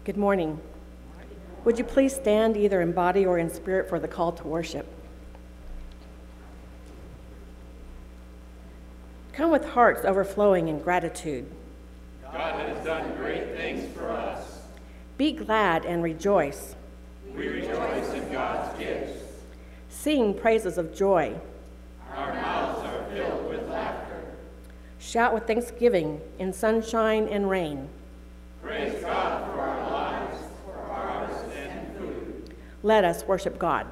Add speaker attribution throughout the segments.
Speaker 1: Good morning. Would you please stand either in body or in spirit for the call to worship? Come with hearts overflowing in gratitude.
Speaker 2: God has done great things for us.
Speaker 1: Be glad and rejoice.
Speaker 2: We rejoice in God's gifts.
Speaker 1: Sing praises of joy.
Speaker 2: Our mouths are filled with laughter.
Speaker 1: Shout with thanksgiving in sunshine and rain.
Speaker 2: Praise God for our lives, for harvest and food.
Speaker 1: Let us worship God.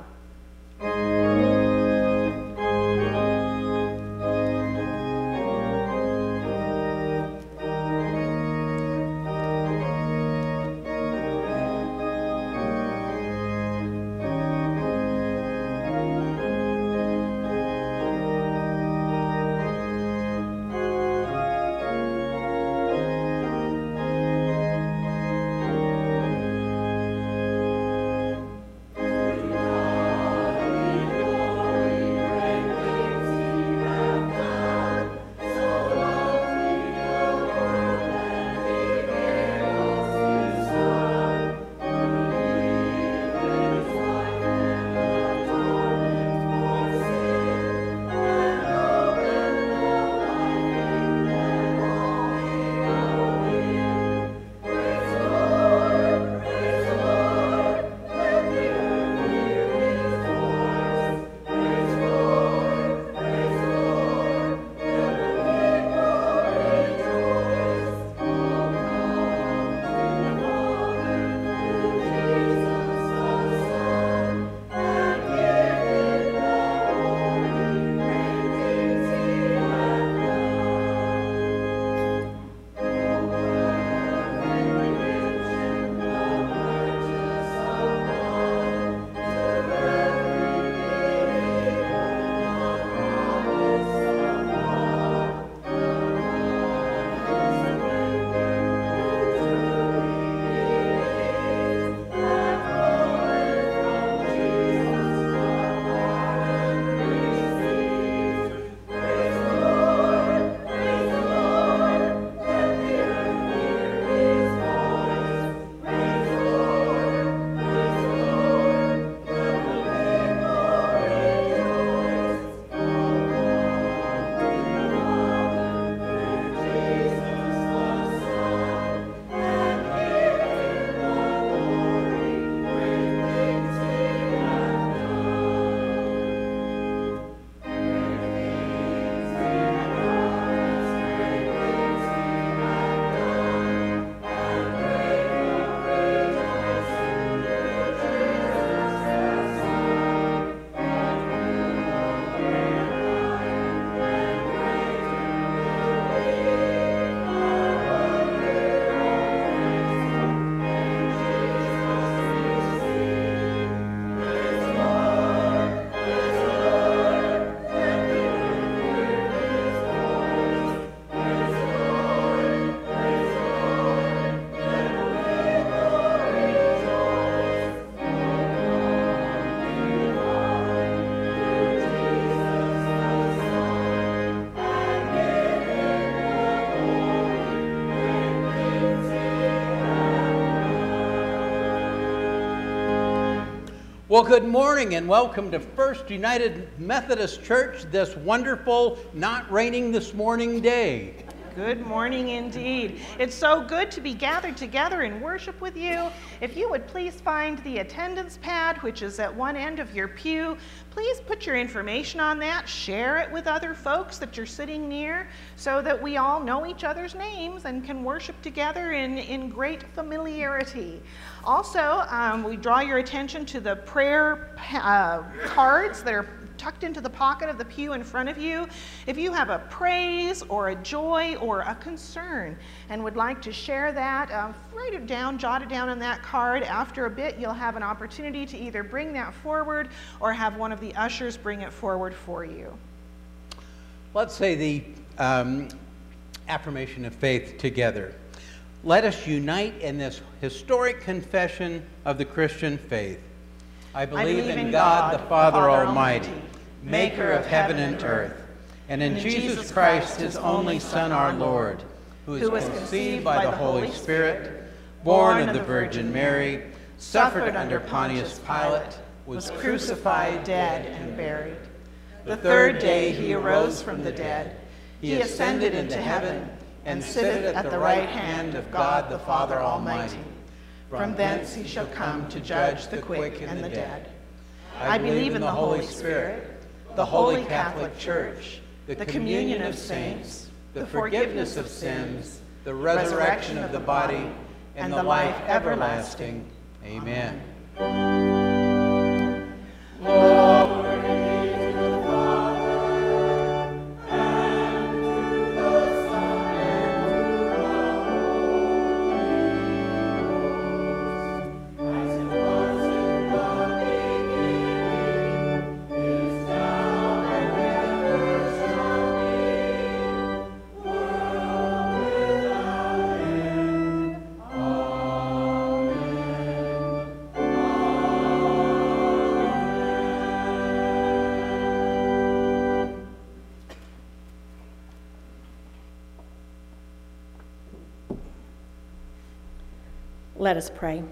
Speaker 3: Well, good morning and welcome to First United Methodist Church this wonderful, not raining this morning day.
Speaker 4: Good morning indeed. It's so good to be gathered together in worship with you. If you would please find the attendance pad, which is at one end of your pew. Please put your information on that. Share it with other folks that you're sitting near so that we all know each other's names and can worship together in great familiarity. Also, we draw your attention to the prayer cards that are tucked into the pocket of the pew in front of you. If you have a praise or a joy or a concern and would like to share that, write it down, jot it down on that card. After a bit, you'll have an opportunity to either bring that forward or have one of the ushers bring it forward for you.
Speaker 3: Let's say the affirmation of faith together. Let us unite in this historic confession of the Christian faith. I believe in God, the Father Almighty, maker of heaven and earth, and in Jesus Christ, his only Son, our Lord, who was conceived by the Holy Spirit, born of the Virgin Mary, suffered under Pontius Pilate, was crucified,
Speaker 4: dead, and buried. The third day he arose from the dead. He ascended into heaven and sitteth at the right hand of God the Father Almighty. From thence he shall come to judge the quick and the dead. I believe in the Holy Spirit, the Holy Catholic Church, the communion of saints, the forgiveness of sins, the resurrection of the body, and the life everlasting.
Speaker 3: Amen.
Speaker 1: Let us pray.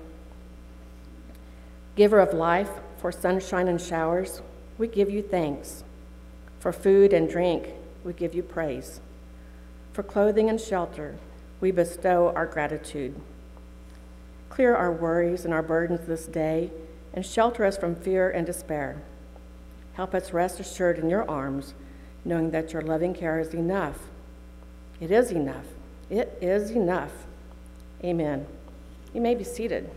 Speaker 1: Giver of life, for sunshine and showers, we give you thanks. For food and drink, we give you praise. For clothing and shelter, we bestow our gratitude. Clear our worries and our burdens this day, and shelter us from fear and despair. Help us rest assured in your arms, knowing that your loving care is enough. It is enough. It is enough. Amen. You may be seated.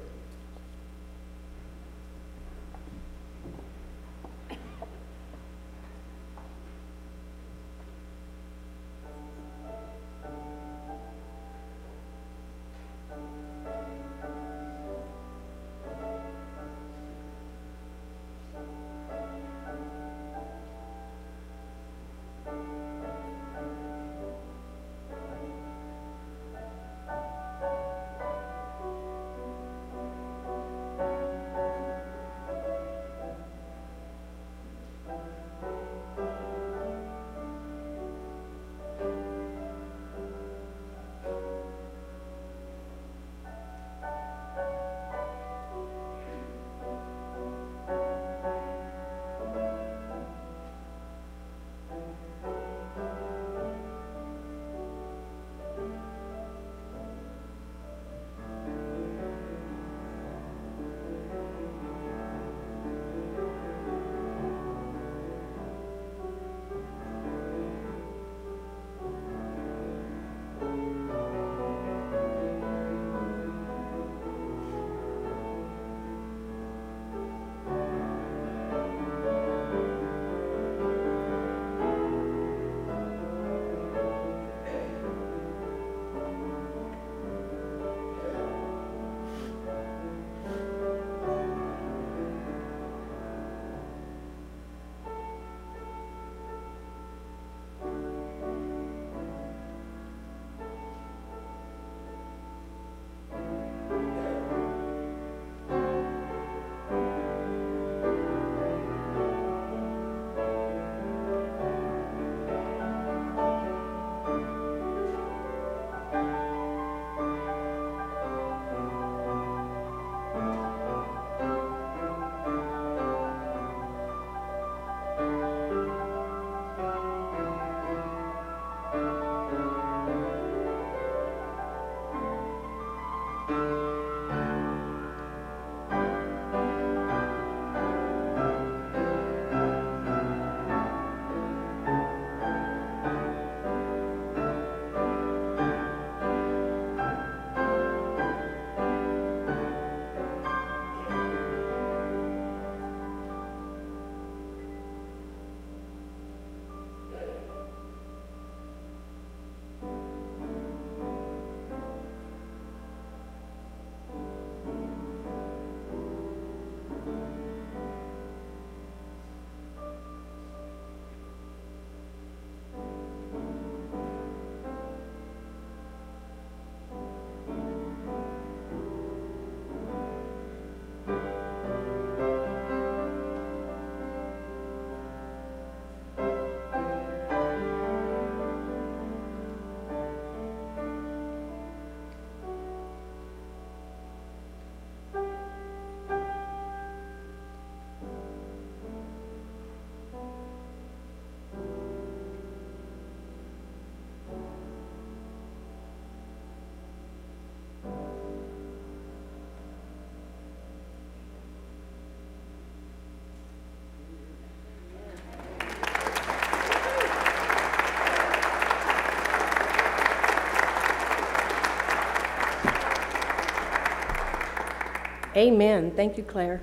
Speaker 1: Amen. Thank you, Claire.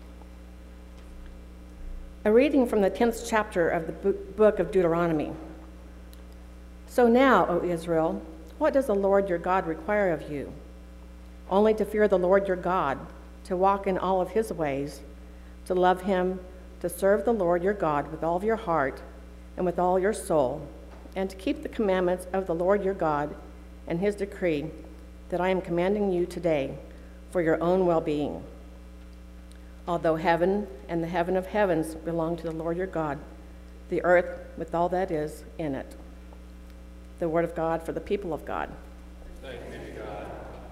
Speaker 1: A reading from the 10th chapter of the book of Deuteronomy. So now, O Israel, what does the Lord your God require of you? Only to fear the Lord your God, to walk in all of his ways, to love him, to serve the Lord your God with all of your heart and with all your soul, and to keep the commandments of the Lord your God and his decree that I am commanding you today for your own well-being. Although heaven and the heaven of heavens belong to the Lord your God, the earth with all that is in it. The word of God for the people of God.
Speaker 2: Thanks be to God.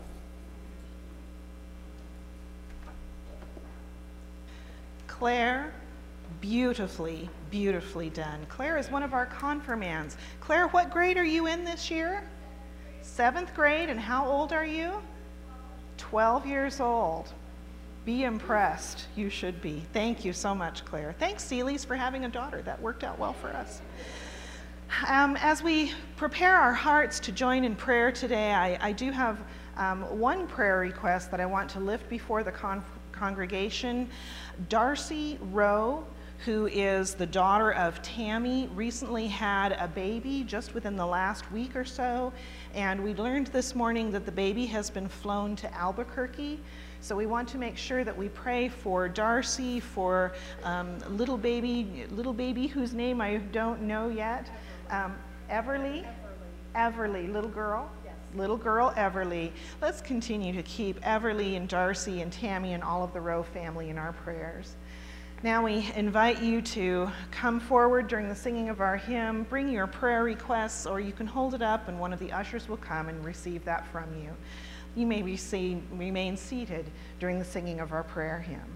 Speaker 4: Claire, beautifully, beautifully done. Claire is one of our confirmands. Claire, what grade are you in this year? 7th grade, and how old are you? 12 years old. Be impressed. You should be. Thank you so much, Claire. Thanks, Seeley's, for having a daughter. That worked out well for us. As we prepare our hearts to join in prayer today, I do have one prayer request that I want to lift before the congregation. Darcy Rowe, who is the daughter of Tammy, recently had a baby just within the last week or so, and we learned this morning that the baby has been flown to Albuquerque. So we want to make sure that we pray for Darcy, for little baby whose name I don't know yet. Everly, little girl. Yes. Little girl Everly. Let's continue to keep Everly and Darcy and Tammy and all of the Rowe family in our prayers. Now we invite you to come forward during the singing of our hymn, bring your prayer requests, or you can hold it up and one of the ushers will come and receive that from you. You may remain seated during the singing of our prayer hymn.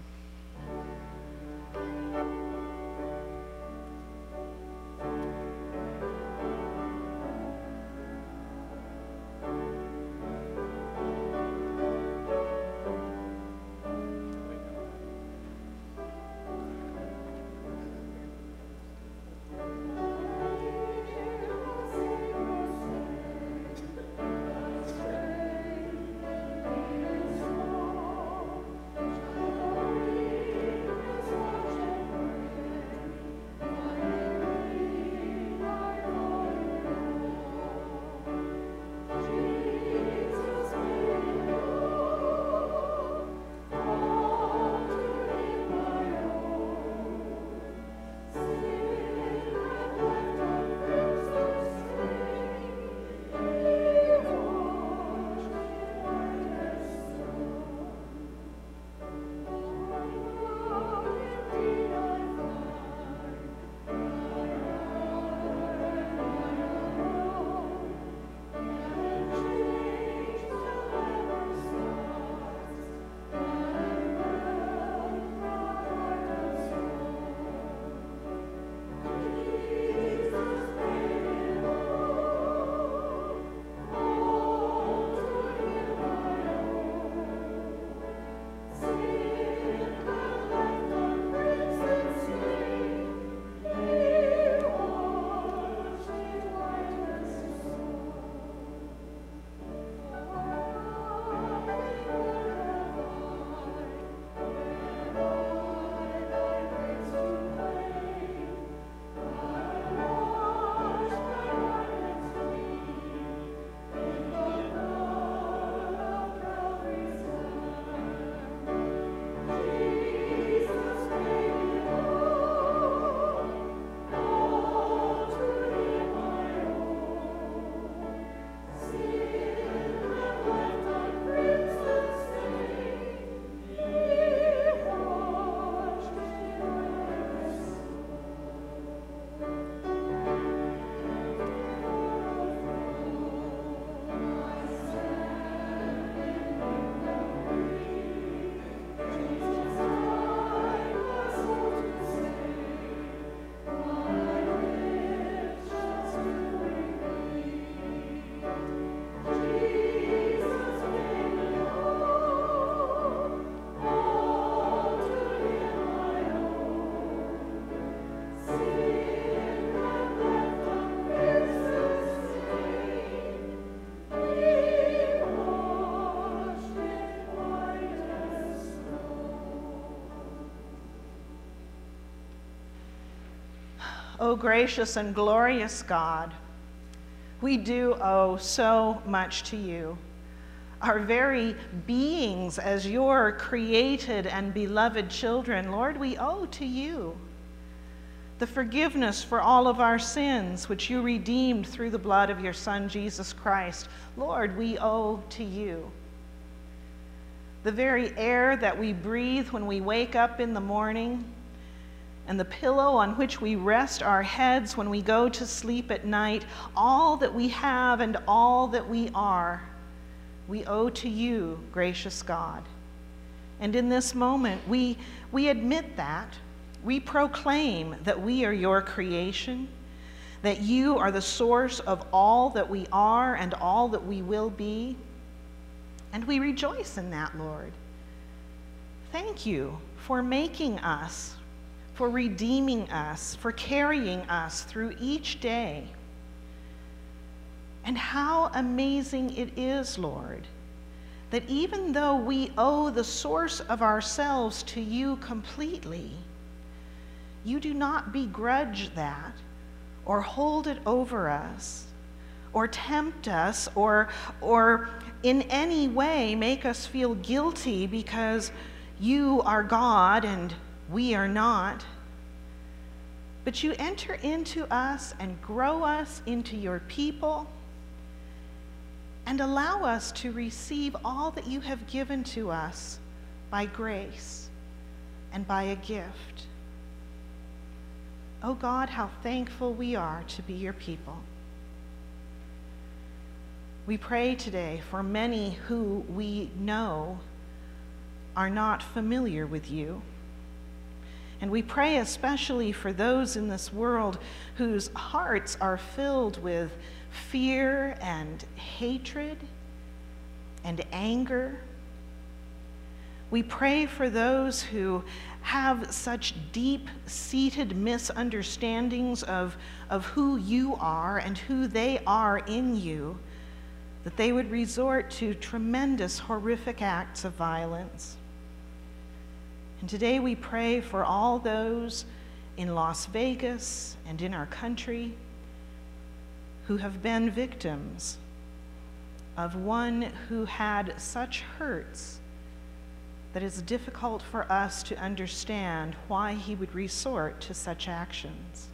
Speaker 4: O gracious and glorious God, we do owe so much to you. Our very beings as your created and beloved children, Lord, we owe to you the forgiveness for all of our sins, which you redeemed through the blood of your Son, Jesus Christ. Lord, we owe to you the very air that we breathe when we wake up in the morning, and the pillow on which we rest our heads when we go to sleep at night. All that we have and all that we are, we owe to you, gracious God. And in this moment, we admit that. We proclaim that we are your creation, that you are the source of all that we are and all that we will be. And we rejoice in that, Lord. Thank you for making us, for redeeming us, for carrying us through each day. And how amazing it is, Lord, that even though we owe the source of ourselves to you completely, you do not begrudge that or hold it over us or tempt us or in any way make us feel guilty because you are God and we are not. But you enter into us and grow us into your people and allow us to receive all that you have given to us by grace and by a gift. Oh God, how thankful we are to be your people. We pray today for many who we know are not familiar with you. And we pray especially for those in this world whose hearts are filled with fear and hatred and anger. We pray for those who have such deep-seated misunderstandings of who you are and who they are in you, that they would resort to tremendous, horrific acts of violence. And today we pray for all those in Las Vegas and in our country who have been victims of one who had such hurts that it's difficult for us to understand why he would resort to such actions.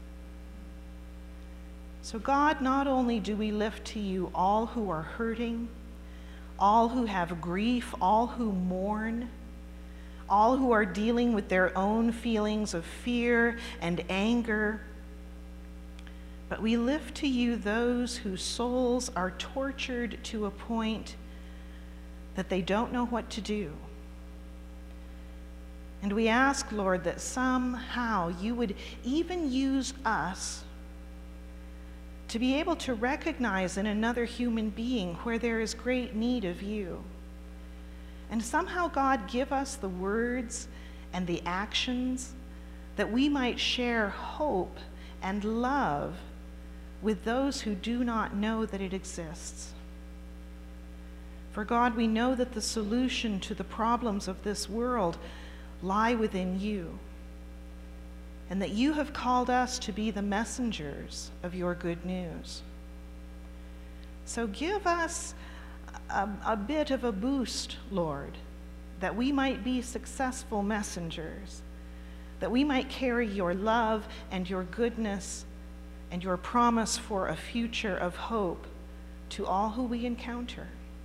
Speaker 4: So God, not only do we lift to you all who are hurting, all who have grief, all who mourn, all who are dealing with their own feelings of fear and anger, but we lift to you those whose souls are tortured to a point that they don't know what to do. And we ask, Lord, that somehow you would even use us to be able to recognize in another human being where there is great need of you. And somehow, God, give us the words and the actions that we might share hope and love with those who do not know that it exists. For God, we know that the solution to the problems of this world lie within you, and that you have called us to be the messengers of your good news. So give us a bit of a boost, Lord, that we might be successful messengers, that we might carry your love and your goodness and your promise for a future of hope to all who we encounter.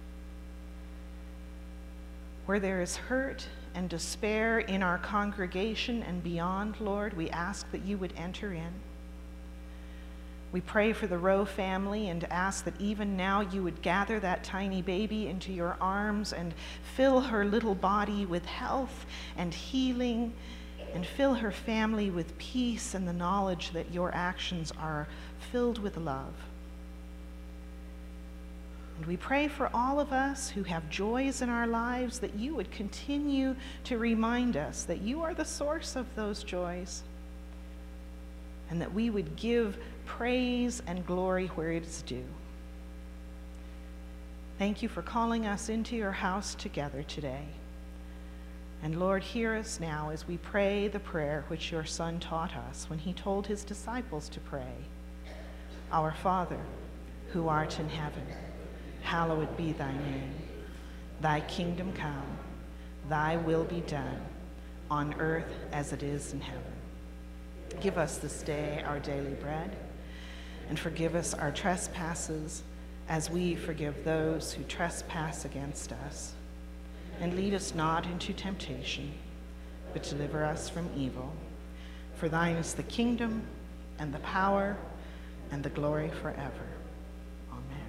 Speaker 4: Where there is hurt and despair in our congregation and beyond, Lord, we ask that you would enter in. We pray for the Rowe family and ask that even now you would gather that tiny baby into your arms and fill her little body with health and healing, and fill her family with peace and the knowledge that your actions are filled with love. And we pray for all of us who have joys in our lives that you would continue to remind us that you are the source of those joys, and that we would give praise and glory where it is due. Thank you for calling us into your house together today. And Lord, hear us now as we pray the prayer which your Son taught us when he told his disciples to pray. Our Father, who art in heaven, hallowed be thy name. Thy kingdom come, thy will be done, on earth as it is in heaven. Give us this day our daily bread, and forgive us our trespasses as we forgive those who trespass against us. And lead us not into temptation, but deliver us from evil. For thine is the kingdom, and the power, and the glory forever. Amen.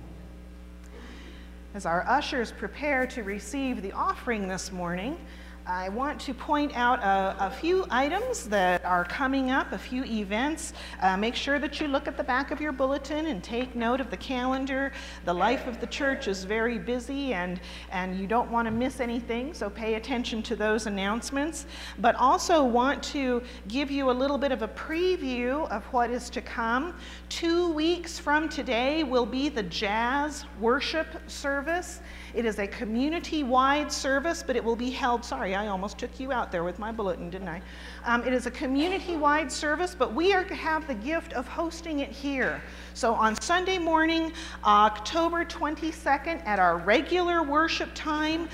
Speaker 4: As our ushers prepare to receive the offering this morning, I want to point out a few items that are coming up, a few events. Make sure that you look at the back of your bulletin and take note of the calendar. The life of the church is very busy, and you don't want to miss anything, so pay attention to those announcements. But also want to give you a little bit of a preview of what is to come. 2 weeks from today will be the jazz worship service. It is a community-wide service, but it will be held, sorry, I almost took you out there with my bulletin, didn't I? It is a community-wide service, but we are to have the gift of hosting it here. So on Sunday morning, October 22nd, at our regular worship time,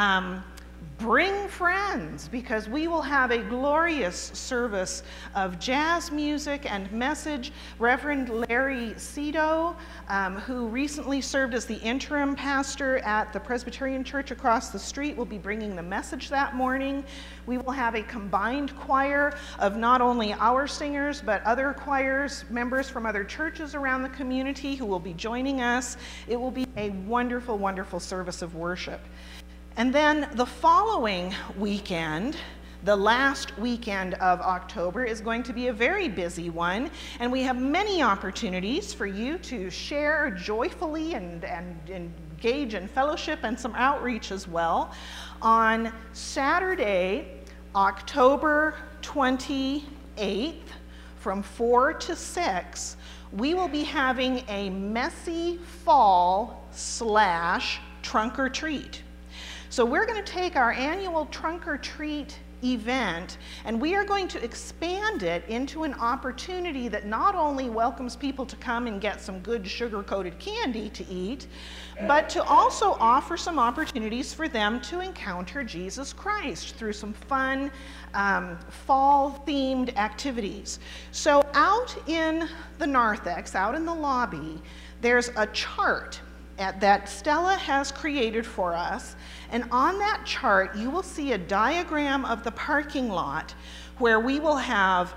Speaker 4: bring friends, because we will have a glorious service of jazz music and message. Reverend Larry Cito, who recently served as the interim pastor at the Presbyterian Church across the street, will be bringing the message that morning. We will have a combined choir of not only our singers, but other choirs, members from other churches around the community who will be joining us. It will be a wonderful, wonderful service of worship. And then the following weekend, the last weekend of October, is going to be a very busy one, and we have many opportunities for you to share joyfully and engage in fellowship and some outreach as well. On Saturday, October 28th, from 4 to 6, we will be having a messy fall / trunk or treat. So we're going to take our annual trunk or treat event, and we are going to expand it into an opportunity that not only welcomes people to come and get some good sugar-coated candy to eat, but to also offer some opportunities for them to encounter Jesus Christ through some fun fall-themed activities. So out in the narthex, out in the lobby, there's a chart that Stella has created for us, and on that chart you will see a diagram of the parking lot where we will have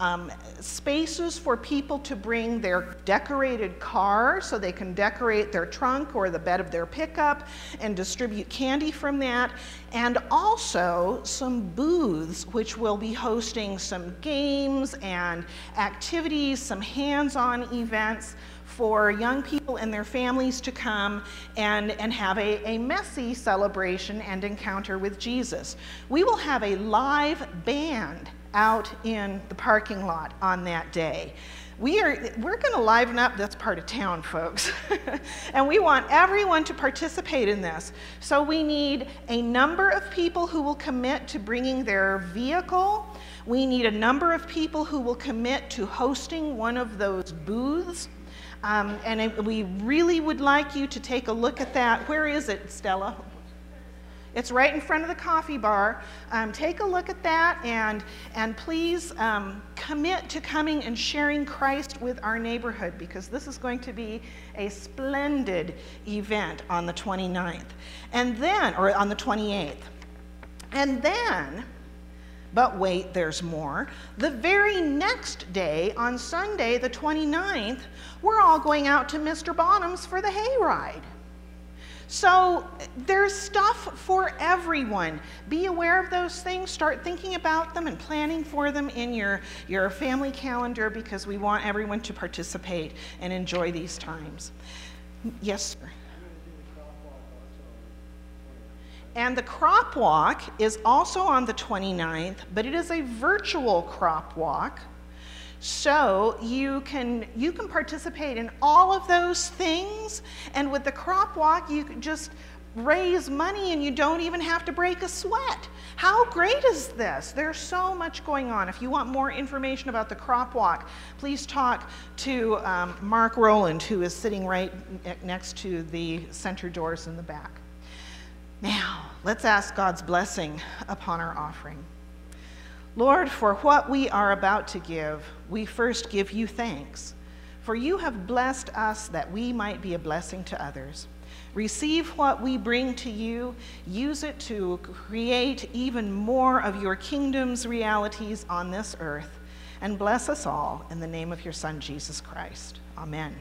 Speaker 4: spaces for people to bring their decorated car so they can decorate their trunk or the bed of their pickup and distribute candy from that, and also some booths which will be hosting some games and activities, some hands-on events for young people and their families to come and have a messy celebration and encounter with Jesus. We will have a live band out in the parking lot on that day. We're going to liven up this part of town, folks. And we want everyone to participate in this. So we need a number of people who will commit to bringing their vehicle. We need a number of people who will commit to hosting one of those booths. We really would like you to take a look at that. Where is it, Stella? It's right in front of the coffee bar. Take a look at that, and please commit to coming and sharing Christ with our neighborhood, because this is going to be a splendid event on the 29th, or on the 28th. And then, but wait, there's more. The very next day, on Sunday, the 29th, we're all going out to Mr. Bonham's for the hayride. So there's stuff for everyone. Be aware of those things. Start thinking about them and planning for them in your family calendar, because we want everyone to participate and enjoy these times. Yes, sir. And the crop walk is also on the 29th, but it is a virtual crop walk. So you can participate in all of those things, and with the crop walk you can just raise money and you don't even have to break a sweat. How great is this? There's so much going on. If you want more information about the Crop Walk, please talk to Mark Rowland, who is sitting right next to the center doors in the back. Now, let's ask God's blessing upon our offering. Lord, for what we are about to give, we first give you thanks, for you have blessed us that we might be a blessing to others. Receive what we bring to you, use it to create even more of your kingdom's realities on this earth, and bless us all in the name of your Son, Jesus Christ. Amen.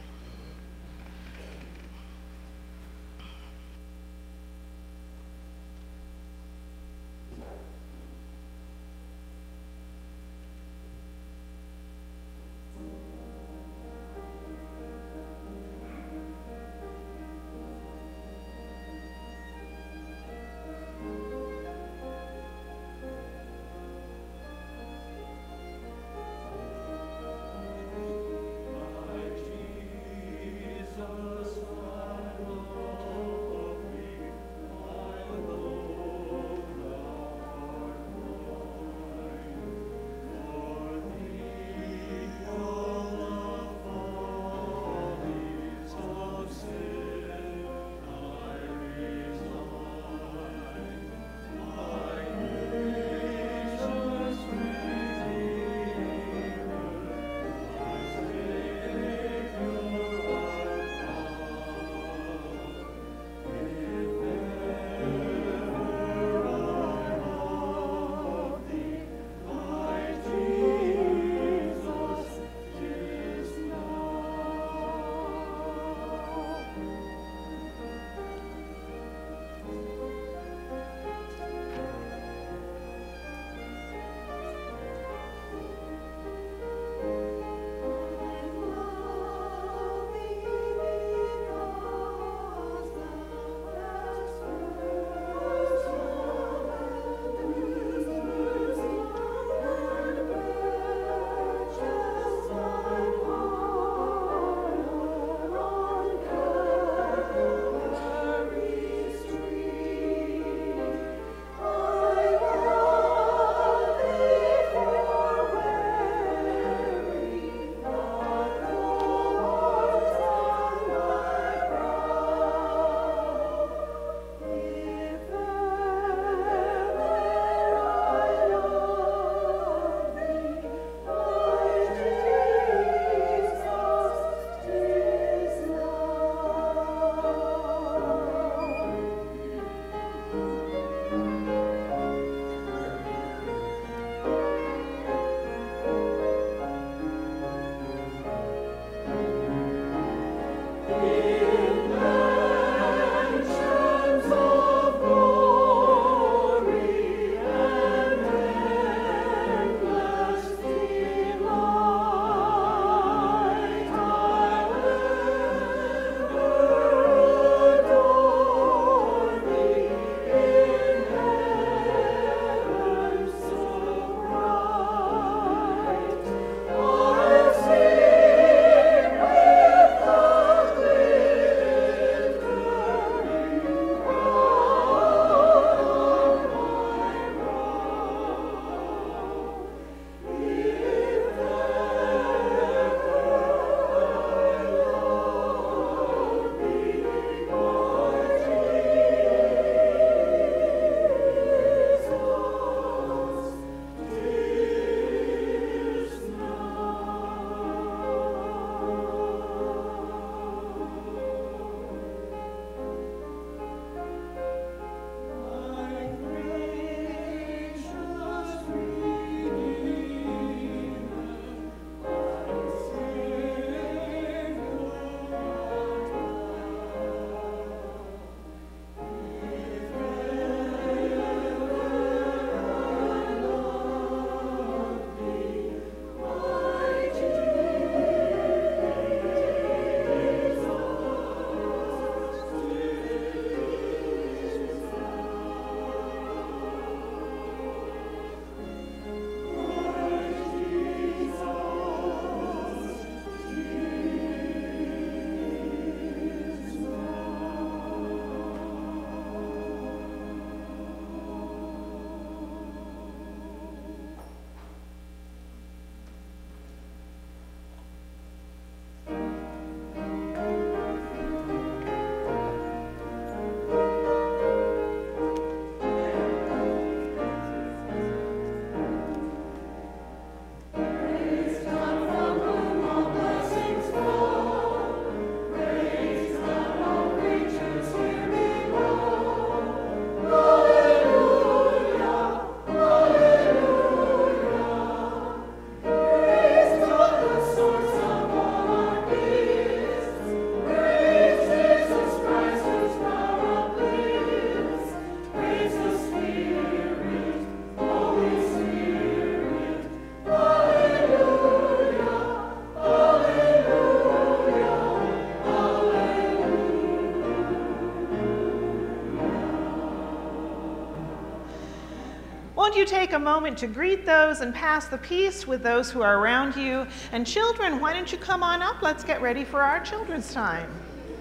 Speaker 4: won't you take a moment to greet those and pass the peace with those who are around you? And children, why don't you come on up? Let's get ready for our children's time.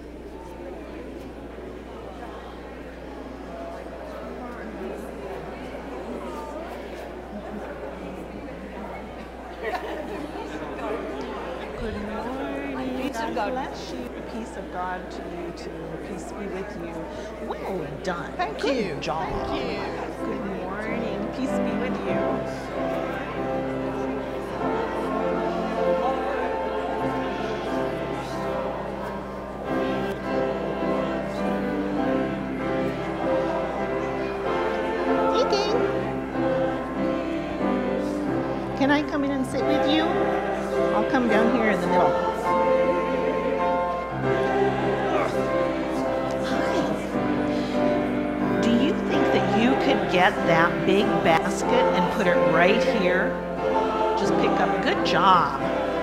Speaker 4: Good morning. God bless you. Peace of God to you too. Peace be with you. Well done.
Speaker 2: Thank
Speaker 4: Good
Speaker 2: you.
Speaker 4: job.
Speaker 2: Thank you.
Speaker 4: Good morning. Peace be with you. Hey, gang. Can I come in and sit with you? I'll come down here in the middle. Hi. Do you think that you could get that big basket and put it right here? Just pick up. Good job.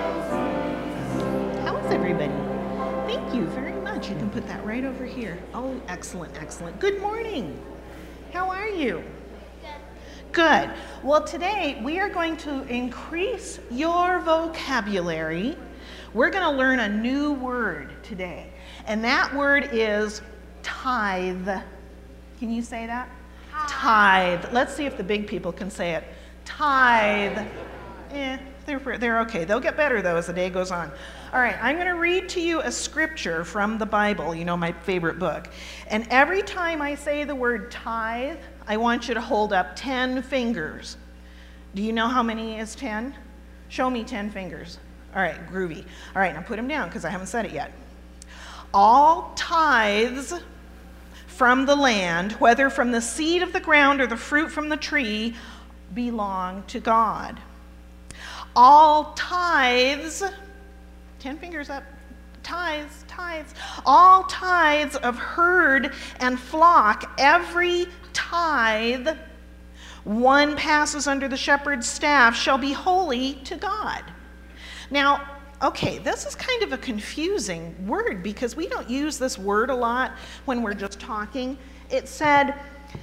Speaker 4: How is everybody? Thank you very much. You can put that right over here. Oh, excellent, excellent. Good morning. How are you? Good. Well, today we are going to increase your vocabulary. We're going to learn a new word today, and that word is tithe. Can you say that? Tithe. Let's see if the big people can say it. Tithe. They're okay. They'll get better, though, as the day goes on. All right, I'm going to read to you a scripture from the Bible, you know, my favorite book. And every time I say the word tithe, I want you to hold up 10 fingers. Do you know how many is 10? Show me 10 fingers. All right, groovy. All right, now put them down because I haven't said it yet. All tithes from the land, whether from the seed of the ground or the fruit from the tree, belong to God. All tithes, 10 fingers up, tithes, all tithes of herd and flock, every tithe one passes under the shepherd's staff shall be holy to God. Now, okay, this is kind of a confusing word because we don't use this word a lot when we're just talking. It said,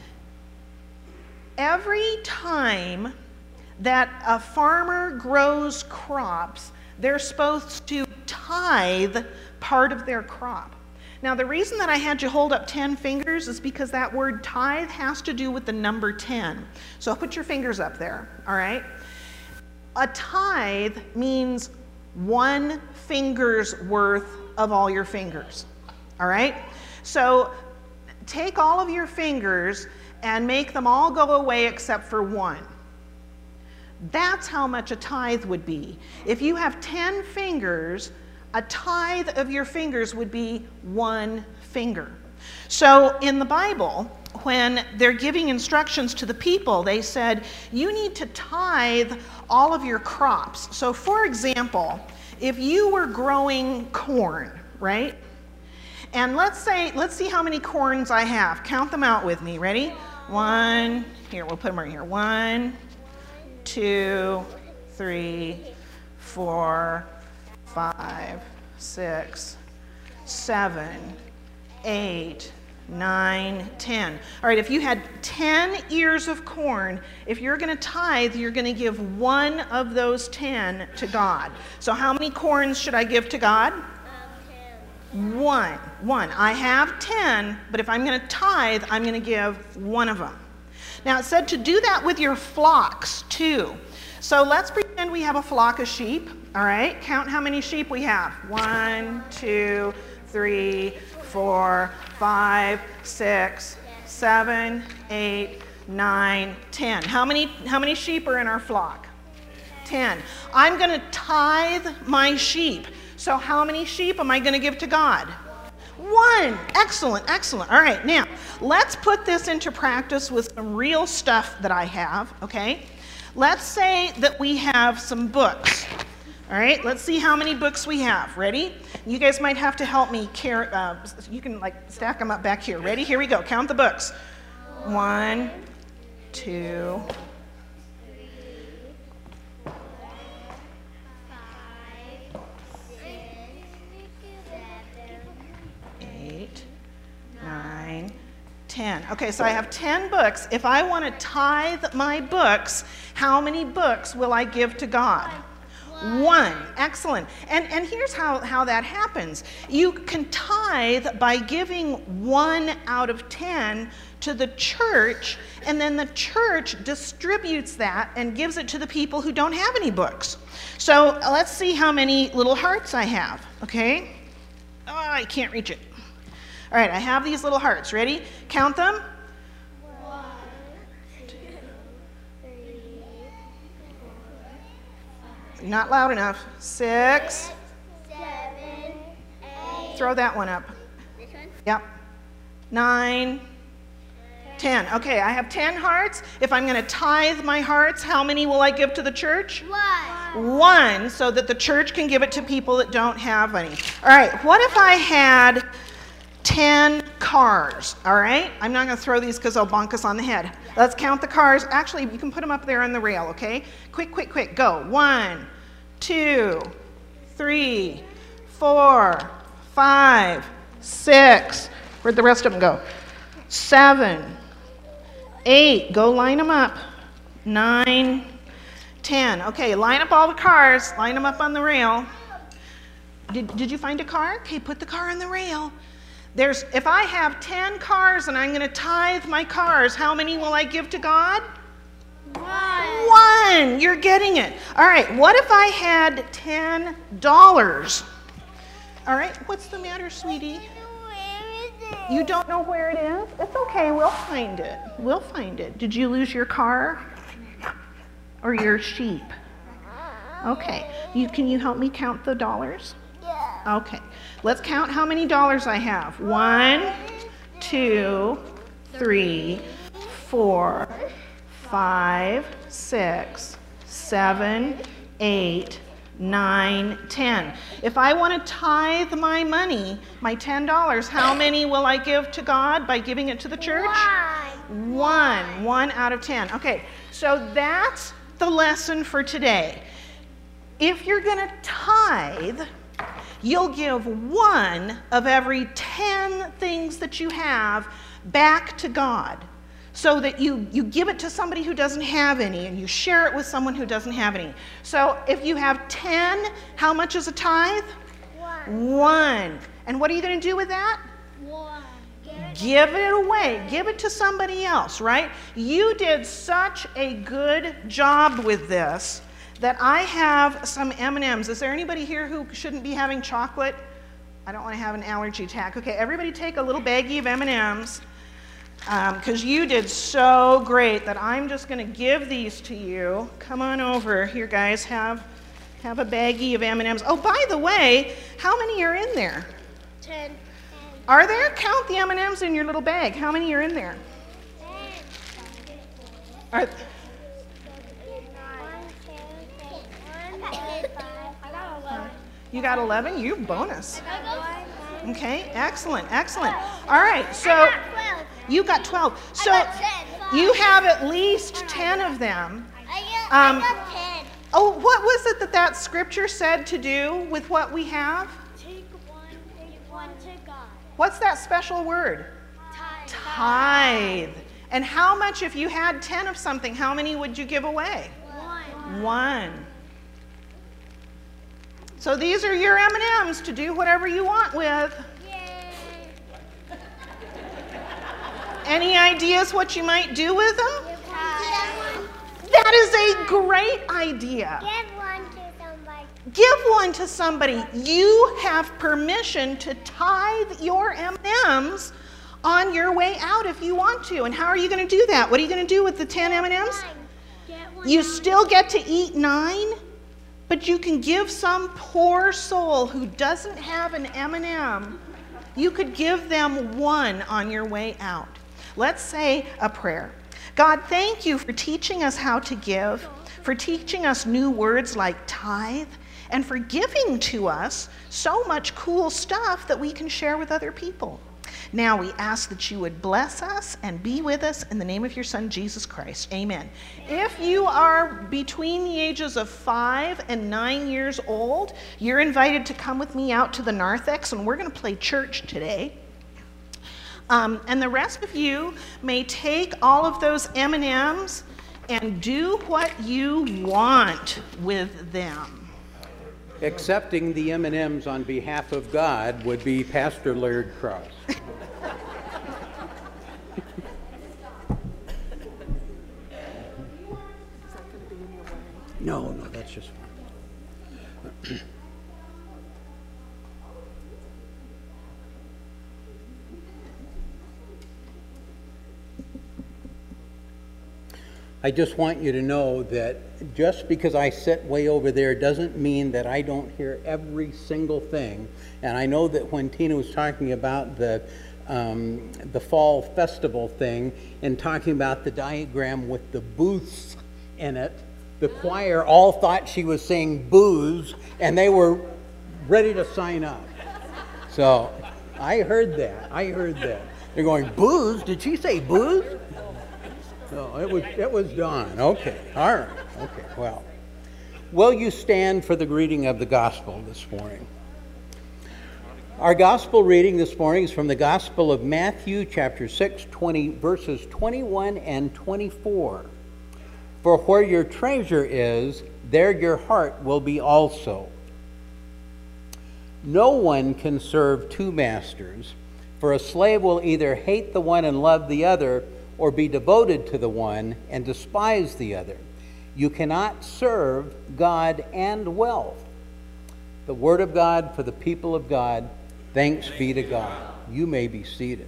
Speaker 4: every time that a farmer grows crops, they're supposed to tithe part of their crop. Now, the reason that I had you hold up 10 fingers is because that word tithe has to do with the number 10. So put your fingers up there, all right? A tithe means 1 finger's worth of all your fingers, all right? So take all of your fingers and make them all go away except for 1. That's how much a tithe would be. If you have 10 fingers, a tithe of your fingers would be 1 finger. So in the Bible, when they're giving instructions to the people, they said, you need to tithe all of your crops. So for example, if you were growing corn, right? And let's see how many corns I have. Count them out with me. Ready? 1, here, we'll put them right here. 1, 2, 3, 4, 5, 6, 7, 8, 9, 10. All right, if you had 10 ears of corn, if you're going to tithe, you're going to give 1 of those 10 to God. So how many corns should I give to God? 10. 1. I have 10, but if I'm going to tithe, I'm going to give 1 of them. Now it said to do that with your flocks too. So let's pretend we have a flock of sheep, all right? Count how many sheep we have. 1, 2, 3, 4, 5, 6, 7, 8, 9, 10. How many sheep are in our flock? 10. I'm going to tithe my sheep. So how many sheep am I going to give to God? 1. Excellent, excellent. All right, now let's put this into practice with some real stuff that I have, okay? Let's say that we have some books. All right, let's see how many books we have. Ready? You guys might have to help me. You can like stack them up back here. Ready? Here we go. Count the books. 1, 2, 8, 9, 10. 10. Okay, so I have 10 books. If I want to tithe my books, how many books will I give to God? One. Excellent. And here's how that happens. You can tithe by giving 1 out of 10 to the church, and then the church distributes that and gives it to the people who don't have any books. So let's see how many little hearts I have, okay? Oh, I can't reach it. All right, I have these little hearts. Ready? Count them.
Speaker 2: 1, 2, 3, 4,
Speaker 4: Not loud enough. 6.
Speaker 2: 7, 8.
Speaker 4: Throw that one up.
Speaker 2: This one?
Speaker 4: Yep. 9, 10. Okay, I have 10 hearts. If I'm going to tithe my hearts, how many will I give to the church?
Speaker 2: 1.
Speaker 4: 1, so that the church can give it to people that don't have any. All right, what if I had 10 cars? All right, I'm not going to throw these because I'll bonk us on the head. Let's count the cars. Actually, you can put them up there on the rail, okay? Quick, quick, quick. Go. 1, 2, 3, 4, 5, 6. Where'd the rest of them go? 7, 8. Go line them up. 9, 10. Okay, line up all the cars. Line them up on the rail. Did you find a car? Okay, put the car on the rail. If I have 10 cars and I'm going to tithe my cars, how many will I give to God? 1. You're getting it. All right, what if I had $10? All right, what's the matter, sweetie? You don't know where it is? It's okay, we'll find it. We'll find it. Did you lose your car? Or your sheep? Okay, can you help me count the dollars?
Speaker 2: Yeah.
Speaker 4: Okay, let's count how many dollars I have. 1, 2, 3, 4, 5, 6, 7, 8, 9, 10. If I want to tithe my money, my $10, how many will I give to God by giving it to the church? 1. 1 out of 10. Okay, so that's the lesson for today. If you're going to tithe, you'll give 1 of every 10 things that you have back to God, so that you give it to somebody who doesn't have any, and you share it with someone who doesn't have any. So if you have 10, how much is a tithe? 1. And what are you going to do with that?
Speaker 2: 1.
Speaker 4: Give it away. Give it to somebody else, right? You did such a good job with this that I have some M&Ms. Is there anybody here who shouldn't be having chocolate? I don't want to have an allergy attack. Okay, everybody take a little baggie of M&Ms. Because you did so great that I'm just going to give these to you. Come on over here, guys. Have a baggie of M&Ms. Oh, by the way, how many are in there?
Speaker 2: 10.
Speaker 4: Are there? Count the M&Ms in your little bag. How many are in there?
Speaker 2: 1,
Speaker 4: Are,
Speaker 2: 2, 3, 4, 5. I got 11.
Speaker 4: you got 11? You bonus.
Speaker 2: I got 1.
Speaker 4: Okay, excellent, excellent. All right, so
Speaker 2: I got 12.
Speaker 4: you got 12. So
Speaker 2: got 10.
Speaker 4: you have at least 10 of them.
Speaker 2: I got 10.
Speaker 4: Oh, what was it that scripture said to do with what we have?
Speaker 2: Take one to God.
Speaker 4: What's that special word? Tithe. And how much, if you had 10 of something, how many would you give away? 1. So these are your M&Ms to do whatever you want with.
Speaker 2: Yay.
Speaker 4: Any ideas what you might do with them?
Speaker 2: Give
Speaker 4: That is a great idea.
Speaker 2: one to somebody.
Speaker 4: Give one to somebody. You have permission to tithe your M&Ms on your way out if you want to. And how are you going to do that? What are you going to do with the 10 M&Ms? You still get to eat 9, but you can give some poor soul who doesn't have an M&M, you could give them 1 on your way out. Let's say a prayer. God, thank you for teaching us how to give, for teaching us new words like tithe, and for giving to us so much cool stuff that we can share with other people. Now we ask that you would bless us and be with us in the name of your Son, Jesus Christ. Amen. If you are between the ages of 5 and 9 years old, you're invited to come with me out to the narthex, and we're going to play church today. And the rest of you may take all of those M&Ms and do what you want with them.
Speaker 3: Accepting the M&Ms on behalf of God would be Pastor Laird Cross. No, that's just fine. I just want you to know that just because I sit way over there doesn't mean that I don't hear every single thing. And I know that when Tina was talking about the fall festival thing and talking about the diagram with the booths in it, the choir all thought she was saying booze, and they were ready to sign up. So I heard that. They're going, booze? Did she say booze? No, it was Dawn. Okay, all right. Okay, well. Will you stand for the reading of the gospel this morning? Our gospel reading this morning is from the Gospel of Matthew, chapter 6, verses 21 and 24. For where your treasure is, there your heart will be also. No one can serve two masters, for a slave will either hate the one and love the other, or be devoted to the one and despise the other. You cannot serve God and wealth. The word of God for the people of God. Thanks be to God. You may be seated.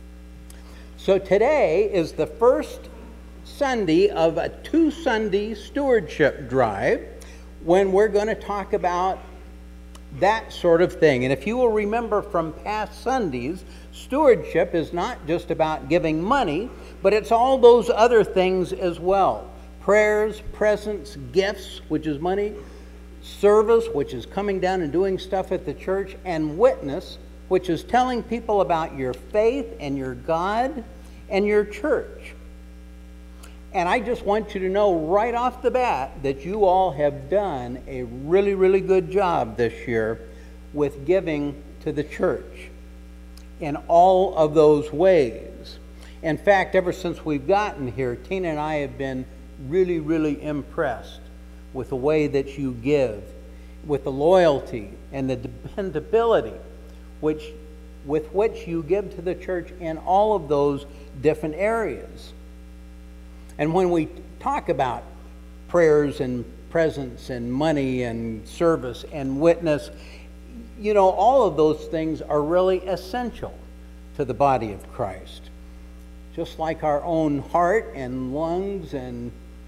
Speaker 3: So today is the first Sunday of a 2-Sunday stewardship drive when we're going to talk about that sort of thing. And if you will remember from past Sundays, stewardship is not just about giving money, but it's all those other things as well. Prayers, presents, gifts, which is money, service, which is coming down and doing stuff at the church, and witness, which is telling people about your faith and your God and your church. And I just want you to know right off the bat that you all have done a really, really good job this year with giving to the church in all of those ways. In fact, ever since we've gotten here, Tina and I have been really, really impressed with the way that you give, with the loyalty and the dependability with which you give to the church in all of those different areas. And when we talk about prayers and presence and money and service and witness, you know, all of those things are really essential to the body of Christ. Just like our own heart and lungs and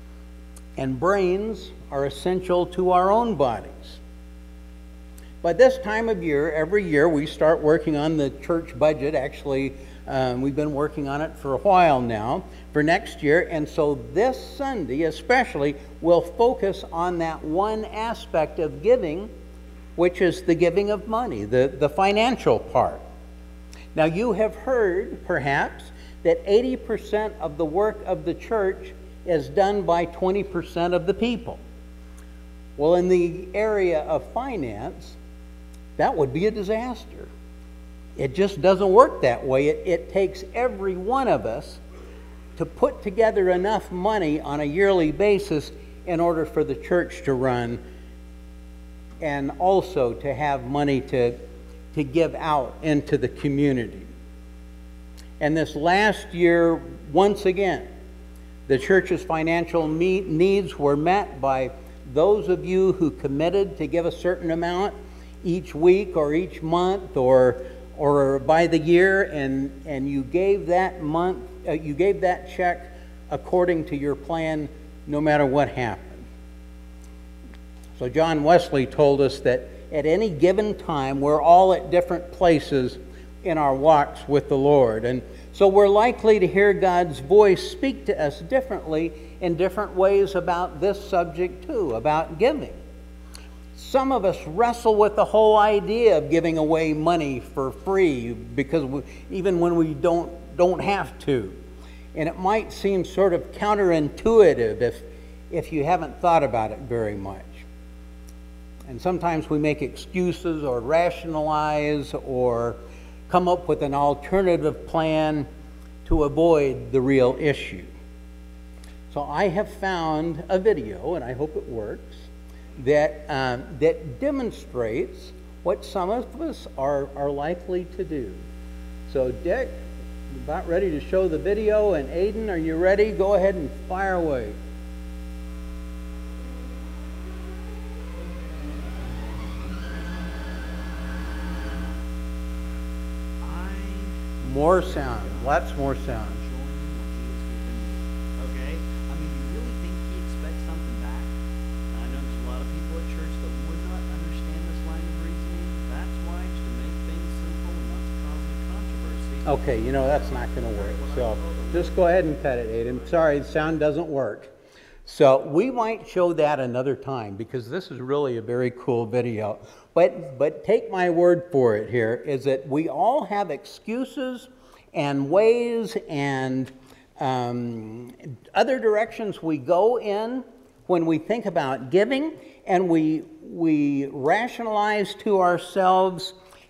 Speaker 3: brains are essential to our own bodies. But this time of year, every year, we start working on the church budget. Actually, we've been working on it for a while now for next year. And so this Sunday especially, we'll focus on that one aspect of giving, which is the giving of money, the financial part. Now, you have heard, perhaps, that 80% of the work of the church is done by 20% of the people. Well, in the area of finance, that would be a disaster. It just doesn't work that way. It takes every one of us to put together enough money on a yearly basis in order for the church to run, and also to have money to give out into the community. And this last year, once again, the church's financial needs were met by those of you who committed to give a certain amount each week or each month or by the year, and you gave that check according to your plan, no matter what happened. So John Wesley told us that at any given time, we're all at different places in our walks with the Lord. And so we're likely to hear God's voice speak to us differently in different ways about this subject too, about giving. Some of us wrestle with the whole idea of giving away money for free because even when we don't have to. And it might seem sort of counterintuitive if you haven't thought about it very much. And sometimes we make excuses or rationalize or come up with an alternative plan to avoid the real issue. So I have found a video, and I hope it works, that demonstrates what some of us are likely to do. So Dick, about ready to show the video, and Aiden, are you ready? Go ahead and fire away. More sound, lots more sound.
Speaker 5: Okay? I mean, you really think he expects something back? And I know there's a lot of people at church that would not understand this line of reasoning. That's why it's to make things simple and not to cause any controversy.
Speaker 3: Okay, you know, that's not going to work. So just go ahead and cut it, Aiden. Sorry, the sound doesn't work. So we might show that another time because this is really a very cool video. But take my word for it here, is that we all have excuses and ways and other directions we go in when we think about giving, and we rationalize to ourselves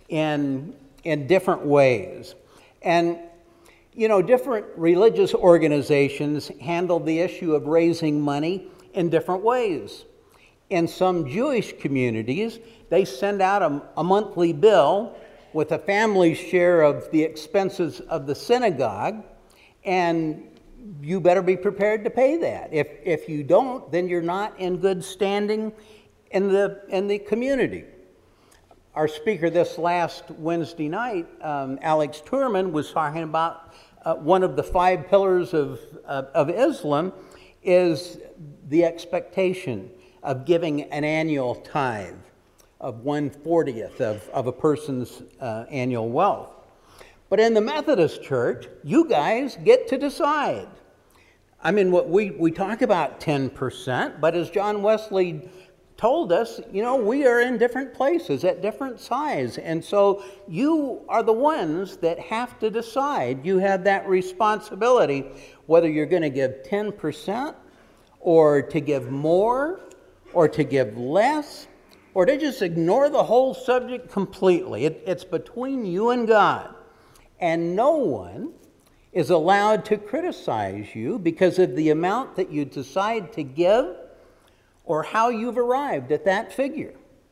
Speaker 3: in different ways. And you know, different religious organizations handle the issue of raising money in different ways. In some Jewish communities, they send out a monthly bill with a family's share of the expenses of the synagogue, and you better be prepared to pay that. If you don't, then you're not in good standing in the community. Our speaker this last Wednesday night, Alex Turman, was talking about one of the 5 pillars of Islam is the expectation of giving an annual tithe of 1/40th of a person's annual wealth. But in the Methodist Church, you guys get to decide. I mean, we talk about 10%, but as John Wesley told us, you know, we are in different places at different sizes. And so you are the ones that have to decide. You have that responsibility, whether you're going to give 10% or to give more or to give less or to just ignore the whole subject completely. It's between you and God. And no one is allowed to criticize you because of the amount that you decide to give or how you've arrived at that figure.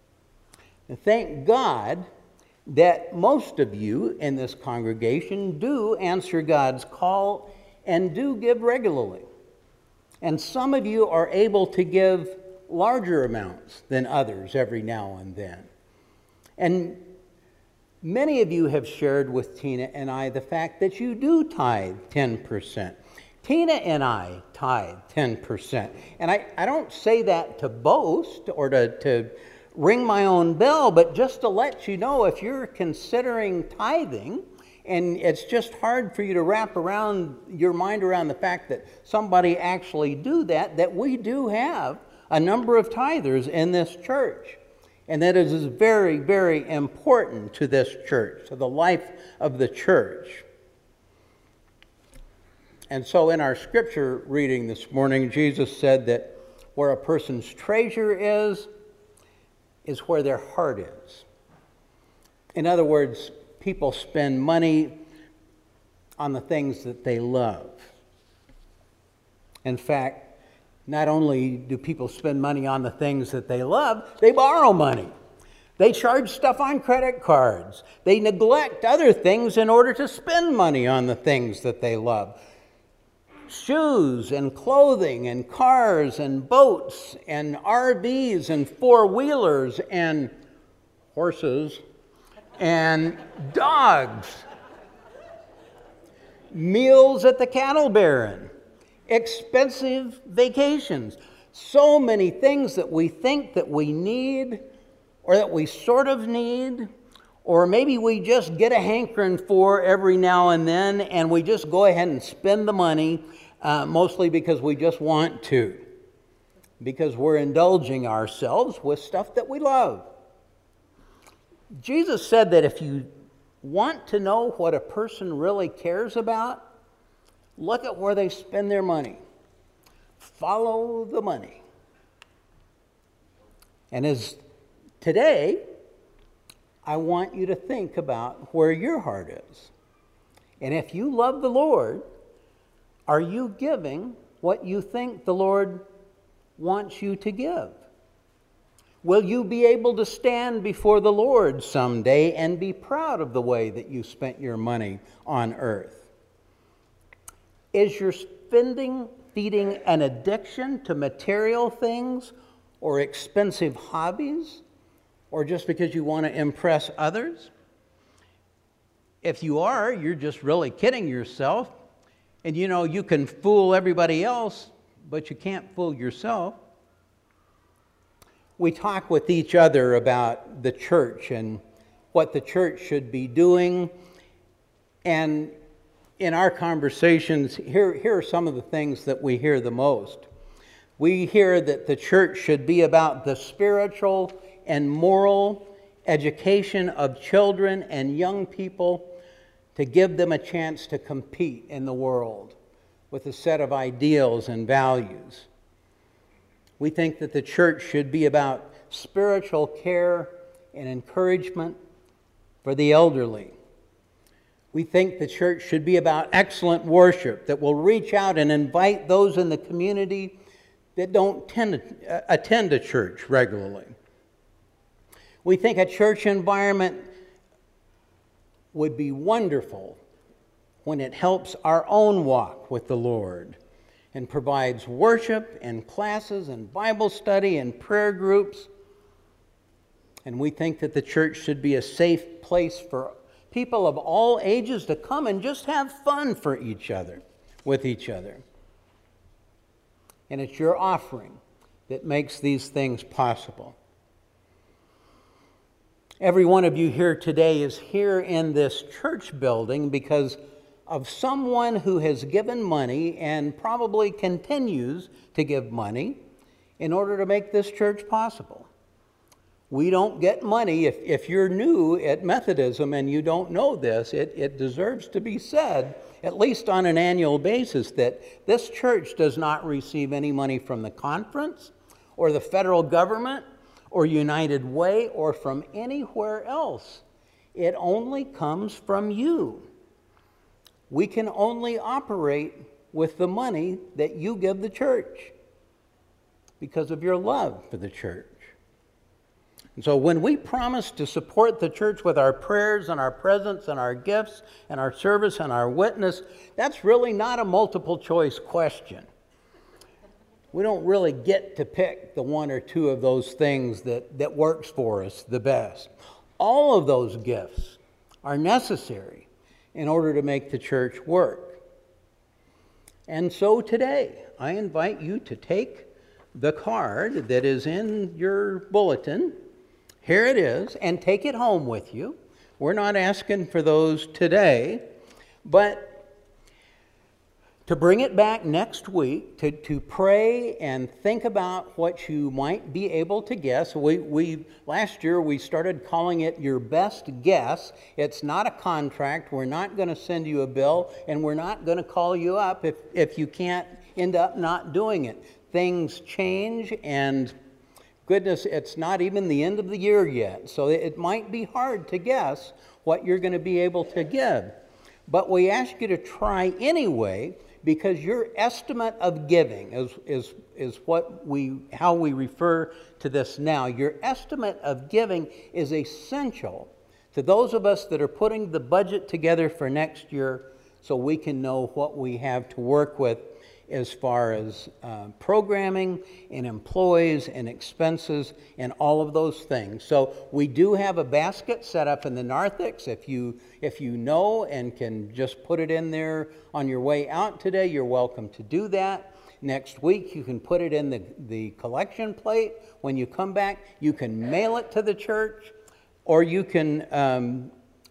Speaker 3: And thank God that most of you in this congregation do answer God's call and do give regularly. And some of you are able to give larger amounts than others every now and then. And many of you have shared with Tina and I the fact that you do tithe 10%. Tina and I tithe 10%. And I don't say that to boast or to ring my own bell, but just to let you know, if you're considering tithing, and it's just hard for you to wrap around your mind around the fact that somebody actually do that we do have a number of tithers in this church. And that is very, very important to this church, to the life of the church. And so in our scripture reading this morning, Jesus said that where a person's treasure is where their heart is. In other words, people spend money on the things that they love. In fact, not only do people spend money on the things that they love, they borrow money. They charge stuff on credit cards. They neglect other things in order to spend money on the things that they love. Shoes and clothing and cars and boats and RVs and four-wheelers and horses and dogs. Meals at the cattle baron. Expensive vacations. So many things that we think that we need or that we sort of need, or maybe we just get a hankering for every now and then, and we just go ahead and spend the money, mostly because we just want to, because we're indulging ourselves with stuff that we love. Jesus said that if you want to know what a person really cares about, look at where they spend their money. Follow the money. And as today, I want you to think about where your heart is. And if you love the Lord, are you giving what you think the Lord wants you to give? Will you be able to stand before the Lord someday and be proud of the way that you spent your money on earth? Is your spending feeding an addiction to material things or expensive hobbies, or just because you want to impress others? If you are, you're just really kidding yourself. And you know, you can fool everybody else, but you can't fool yourself. We talk with each other about the church and what the church should be doing. And in our conversations, here are some of the things that we hear the most. We hear that the church should be about the spiritual and moral education of children and young people to give them a chance to compete in the world with a set of ideals and values. We think that the church should be about spiritual care and encouragement for the elderly. We think the church should be about excellent worship that will reach out and invite those in the community that don't attend a church regularly. We think a church environment would be wonderful when it helps our own walk with the Lord and provides worship and classes and Bible study and prayer groups. And we think that the church should be a safe place for people of all ages to come and just have fun for each other, with each other. And it's your offering that makes these things possible. Every one of you here today is here in this church building because of someone who has given money and probably continues to give money in order to make this church possible. We don't get money. If you're new at Methodism and you don't know this, it deserves to be said, at least on an annual basis, that this church does not receive any money from the conference or the federal government or United Way or from anywhere else. It only comes from you. We can only operate with the money that you give the church because of your love for the church. And so when we promise to support the church with our prayers and our presence and our gifts and our service and our witness, that's really not a multiple choice question. We don't really get to pick the one or two of those things that works for us the best. All of those gifts are necessary in order to make the church work. And so today, I invite you to take the card that is in your bulletin. Here it is, and take it home with you. We're not asking for those today, but to bring it back next week, to pray and think about what you might be able to guess. Last year we started calling it your best guess. It's not a contract. We're not going to send you a bill, and we're not going to call you up if you can't end up not doing it. Things change, and goodness, it's not even the end of the year yet, so it might be hard to guess what you're going to be able to give. But we ask you to try anyway, because your estimate of giving is how we refer to this now. Your estimate of giving is essential to those of us that are putting the budget together for next year so we can know what we have to work with as far as programming and employees and expenses and all of those things. So we do have a basket set up in the narthex. If you know and can just put it in there on your way out today, you're welcome to do that. Next week, you can put it in the collection plate. When you come back, you can mail it to the church, or you can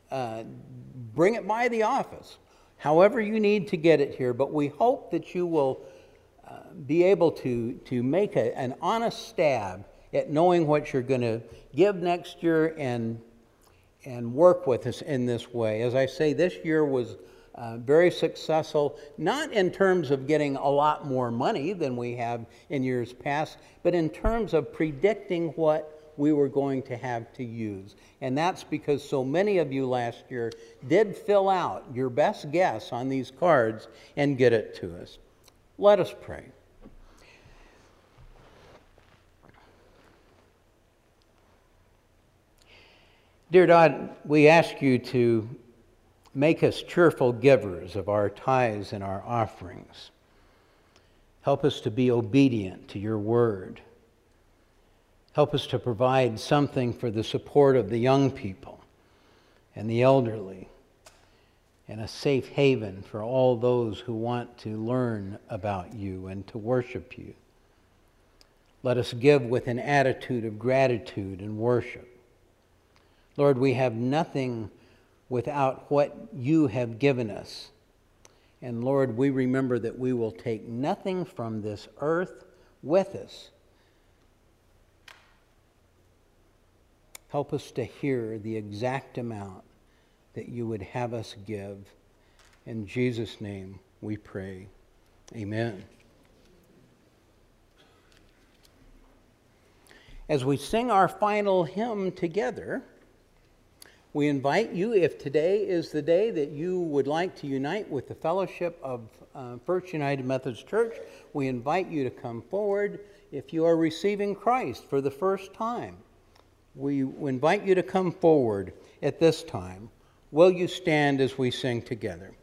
Speaker 3: bring it by the office. However you need to get it here, but we hope that you will be able to make an honest stab at knowing what you're going to give next year and work with us in this way. As I say, this year was very successful, not in terms of getting a lot more money than we have in years past, but in terms of predicting what we were going to have to use. And that's because so many of you last year did fill out your best guess on these cards and get it to us. Let us pray. Dear God, we ask you to make us cheerful givers of our tithes and our offerings. Help us to be obedient to your word. Help us to provide something for the support of the young people and the elderly, and a safe haven for all those who want to learn about you and to worship you. Let us give with an attitude of gratitude and worship. Lord, we have nothing without what you have given us. And Lord, we remember that we will take nothing from this earth with us. Help us to hear the exact amount that you would have us give. In Jesus' name we pray. Amen. As we sing our final hymn together, we invite you, if today is the day that you would like to unite with the fellowship of First United Methodist Church, we invite you to come forward. If you are receiving Christ for the first time, we invite you to come forward at this time. Will you stand as we sing together?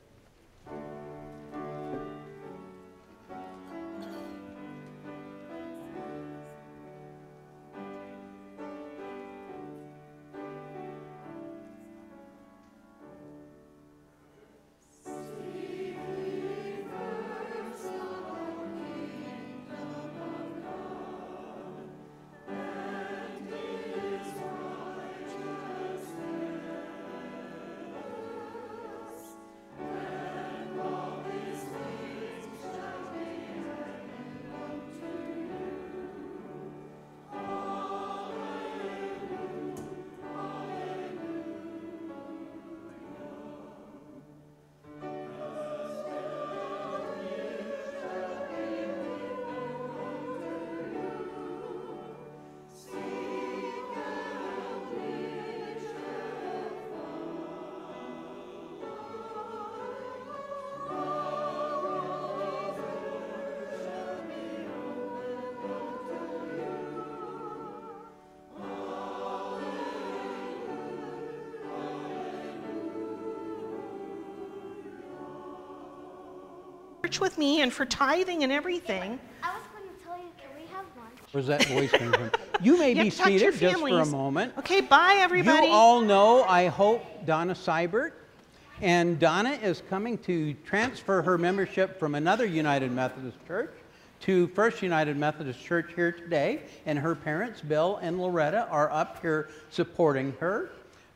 Speaker 4: With me and for tithing and everything.
Speaker 2: I was going to tell you, can we have lunch?
Speaker 3: Where's that voice coming from? You may be
Speaker 4: touch your
Speaker 3: seated just for a
Speaker 4: families.
Speaker 3: moment.
Speaker 4: Okay, bye everybody.
Speaker 3: You all know, I hope, Donna Seibert. And Donna is coming to transfer her membership from another United Methodist Church to First United Methodist Church here today. And her parents, Bill and Loretta, are up here supporting her.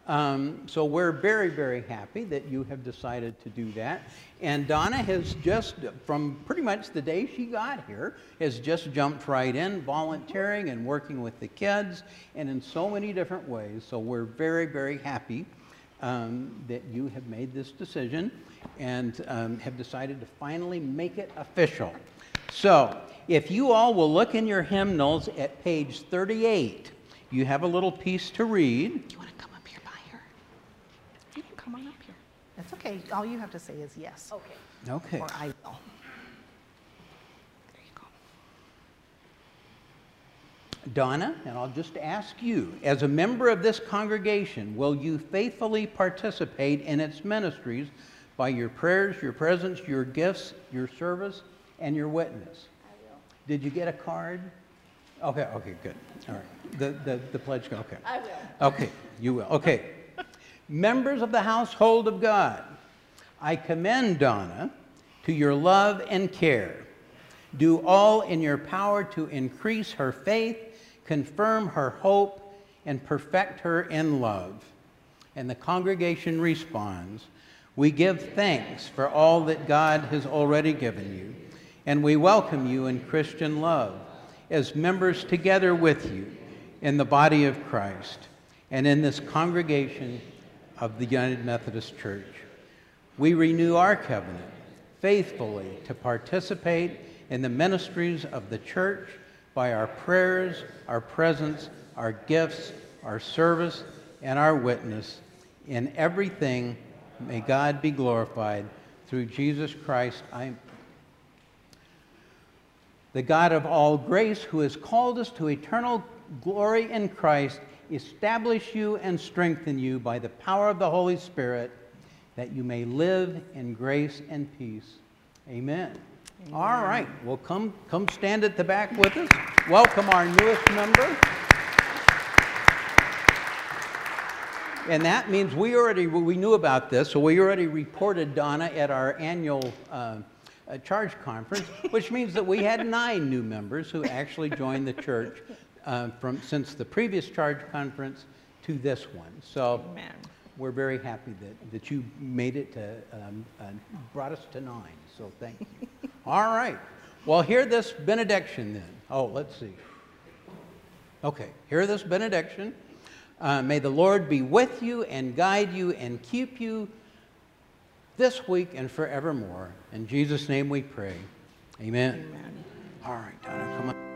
Speaker 3: So we're very, very happy that you have decided to do that. And Donna has just, from pretty much the day she got here, has just jumped right in, volunteering and working with the kids and in so many different ways. So we're very, very happy that you have made this decision and have decided to finally make it official. So if you all will look in your hymnals at page 38, you have a little piece to read.
Speaker 4: Do you want to come up here by her? You can come on up here. That's okay. All you have to say is yes.
Speaker 2: Okay.
Speaker 3: Okay.
Speaker 4: Or I will. There you go.
Speaker 3: Donna, and I'll just ask you, as a member of this congregation, will you faithfully participate in its ministries by your prayers, your presence, your gifts, your service, and your witness?
Speaker 2: I will.
Speaker 3: Did you get a card? Okay, good. All right. The pledge, okay.
Speaker 2: I will.
Speaker 3: Okay, you will. Okay. Members of the household of God, I commend Donna to your love and care. Do all in your power to increase her faith, confirm her hope, and perfect her in love. And the congregation responds, we give thanks for all that God has already given you, and we welcome you in Christian love as members together with you in the body of Christ and in this congregation of the United Methodist Church. We renew our covenant faithfully to participate in the ministries of the church by our prayers, our presence, our gifts, our service, and our witness. In everything, may God be glorified through Jesus Christ. The God of all grace, who has called us to eternal glory in Christ, establish you and strengthen you by the power of the Holy Spirit, that you may live in grace and peace. Amen. Amen. All right. Well, come stand at the back with us. Welcome our newest member. And that means we knew about this, so we already reported Donna at our annual charge conference, which means that we had 9 new members who actually joined the church since the previous charge conference to this one. So amen. We're very happy that you made it to, brought us to 9. So thank you. All right. Well, hear this benediction then. Oh, let's see. Okay, hear this benediction. May the Lord be with you and guide you and keep you this week and forevermore. In Jesus' name we pray. Amen. Amen. All right, Donna, come on.